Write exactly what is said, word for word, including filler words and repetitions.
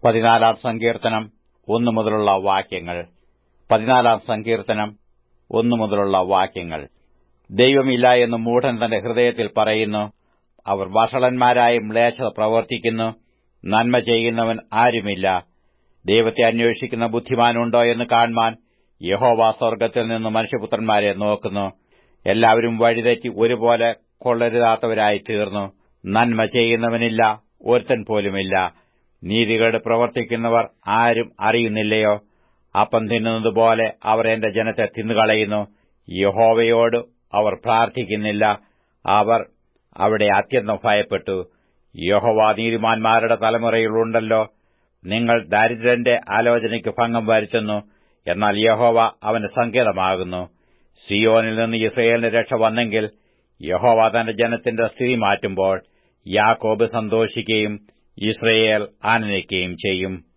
പതിനാലാം സങ്കീർത്തനം ഒന്നു മുതലുള്ള വാക്യങ്ങൾ. പതിനാലാം സങ്കീർത്തനം ഒന്നു മുതലുള്ള വാക്യങ്ങൾ. ദൈവമില്ല എന്ന് മൂഢൻ തന്റെ ഹൃദയത്തിൽ പറയുന്നു. അവർ വഷളന്മാരായ മ്ലേച്ഛത പ്രവർത്തിക്കുന്നു. നന്മ ചെയ്യുന്നവൻ ആരുമില്ല. ദൈവത്തെ അന്വേഷിക്കുന്ന ബുദ്ധിമാനുണ്ടോ എന്ന് കാൺമാൻ യഹോവ സ്വർഗ്ഗത്തിൽ നിന്ന് മനുഷ്യപുത്രന്മാരെ നോക്കുന്നു. എല്ലാവരും വഴിതെറ്റി ഒരുപോലെ കൊള്ളരുതാത്തവരായി തീർന്നു. നന്മ ചെയ്യുന്നവനില്ല, ഒരുത്തൻ പോലുമില്ല. നീതികേട് പ്രവർത്തിക്കുന്നവർ ആരും അറിയുന്നില്ലയോ? അപ്പം തിന്നുന്നതുപോലെ അവർ എന്റെ ജനത്തെ തിന്നുകളയുന്നു. യഹോവയോട് അവർ പ്രാർത്ഥിക്കുന്നില്ല. അവർ അവിടെ അത്യന്തം ഭയപ്പെട്ടു. യഹോവ നീതിമാന്മാരുടെ തലമുറയിലുണ്ടല്ലോ. നിങ്ങൾ ദരിദ്രന്റെ ആലോചനയ്ക്ക് ഭംഗം വരുത്തുന്നു. എന്നാൽ യഹോവ അവന്റെ സങ്കേതമാകുന്നു. സിയോനിൽ നിന്ന് യിസ്രായേലിന് രക്ഷ വന്നെങ്കിൽ യഹോവ തന്റെ ജനത്തിന്റെ സ്ഥിതി മാറ്റുമ്പോൾ യാക്കോബ് സന്തോഷിക്കുകയും യിസ്രായേൽ ആനന്ദിക്കുകയും ചെയ്യും.